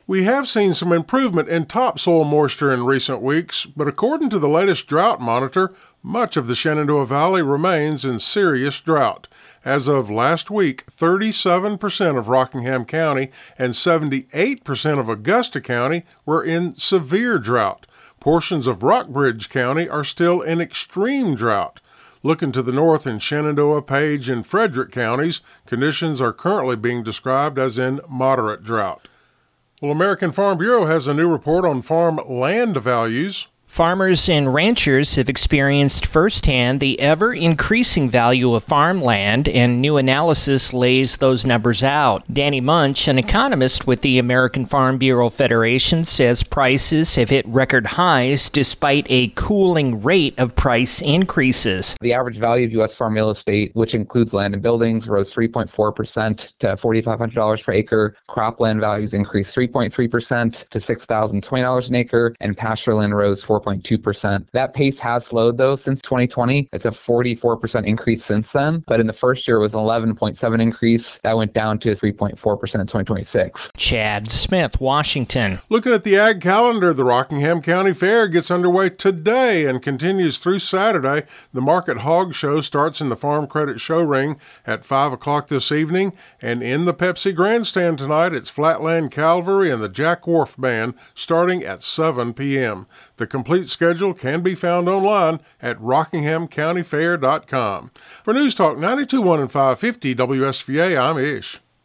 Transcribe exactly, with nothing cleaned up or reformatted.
We have seen some improvement in topsoil moisture in recent weeks, but according to the latest drought monitor, much of the Shenandoah Valley remains in serious drought. As of last week, thirty-seven percent of Rockingham County and seventy-eight percent of Augusta County were in severe drought. Portions of Rockbridge County are still in extreme drought. Looking to the north in Shenandoah, Page, and Frederick counties, conditions are currently being described as in moderate drought. Well, American Farm Bureau has a new report on farm land values. Farmers and ranchers have experienced firsthand the ever-increasing value of farmland, and new analysis lays those numbers out. Danny Munch, an economist with the American Farm Bureau Federation, says prices have hit record highs despite a cooling rate of price increases. The average value of U S farm real estate, which includes land and buildings, rose three point four percent to four thousand five hundred dollars per acre. Cropland values increased three point three percent to six thousand twenty dollars an acre, and pasture land rose four point two percent. That pace has slowed, though, since twenty twenty. It's a forty-four percent increase since then, but in the first year it was an eleven point seven increase. That went down to three point four percent in twenty twenty-six. Chad Smith, Washington. Looking at the ag calendar, the Rockingham County Fair gets underway today and continues through Saturday. The Market Hog Show starts in the Farm Credit Show Ring at five o'clock this evening, and in the Pepsi Grandstand tonight, it's Flatland Cavalry and the Jack Wharf Band starting at seven p.m. The complete schedule can be found online at rockingham county fair dot com. For News Talk ninety-two point one and five fifty W S V A, I'm Ish.